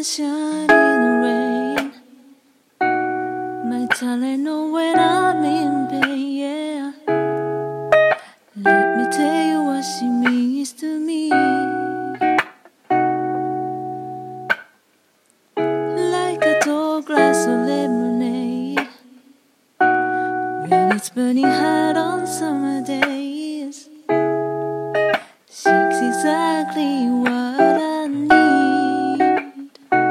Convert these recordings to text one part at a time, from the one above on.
sunshine in the rain. My darling, know when I'm in pain, yeah. Let me tell you what she means to me. Like a tall glass of lemonade when it's burning hot on summer days. She's exactly what I need.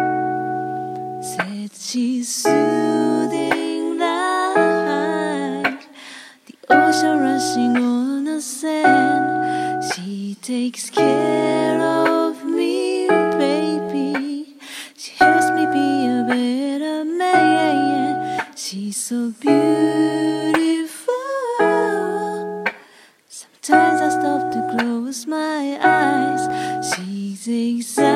Said she's soothing like the ocean rushing on the sand. She takes care of me, baby. She helps me be a better man. She's so beautiful. Sometimes I stop to close my eyes. She's exactly